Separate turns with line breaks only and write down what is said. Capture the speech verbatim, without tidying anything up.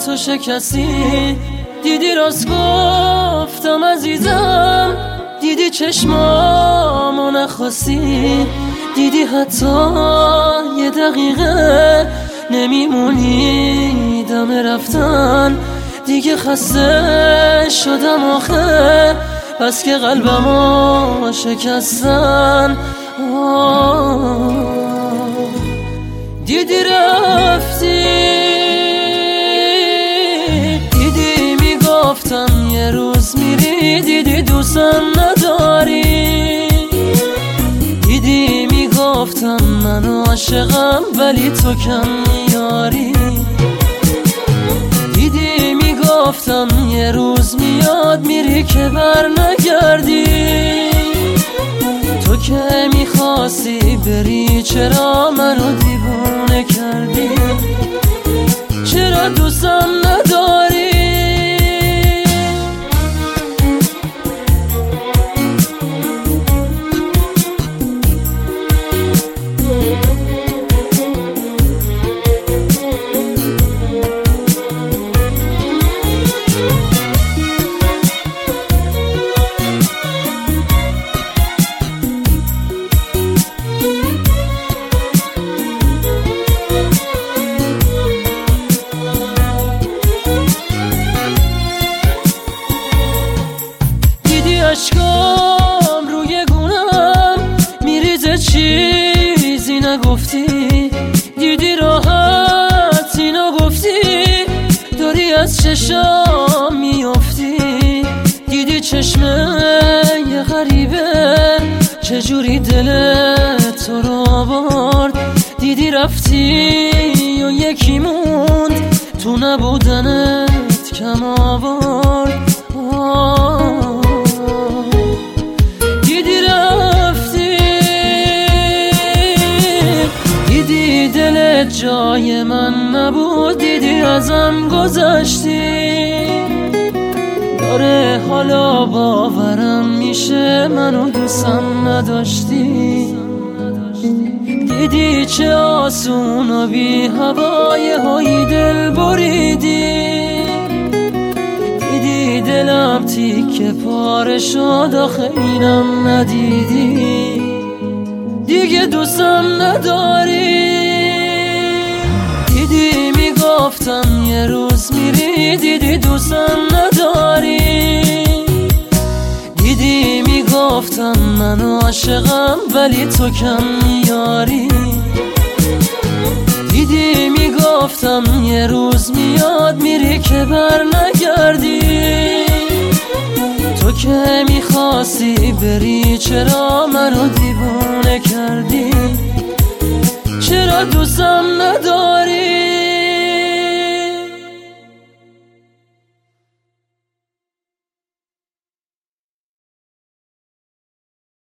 تو شکستی، دیدی راست گفتم عزیزم، دیدی چشمامو نخواستی، دیدی حتی یه دقیقه نمیمونی دم رفتن. دیگه خسته شدم آخه، بس که قلبمو شکستن. دیدی رفتی، دیدی میگفتم یه روز میری، دیدی دوستم نداری، دیدی میگفتم من عاشقم ولی تو کم میاری، دیدی میگفتم یه روز میاد میری که بر نگردی. تو که میخواستی بری چرا منو دیوونه کردی؟ چرا دوستم نداری؟ اشکام روی گونم میریزه چیزی نگفتی، دیدی راحت اینو گفتی، داری از چشام میافتی، دیدی چشمه یه غریبه چجوری دل تو رو آورد، دیدی رفتی و یکی موند تو نبودنت کم آورد. جای من نبود، دیدی ازم گذشتی، داره حالا باورم میشه منو دوستم نداشتی، دیدی چه آسون و بی هوای هایی دل بریدی، دیدی دلم تیکه پاره شد آخه اینم ندیدی، دیگه دوستم نداری. دیدی میگفتم یه روز میری، دیدی دوستم نداری، دیدی میگفتم من عاشقم ولی تو کم میاری، دیدی میگفتم یه روز میاد میری که بر نگردی. تو که میخواستی بری چرا منو دیوونه کردی؟ چرا دوستم نداری؟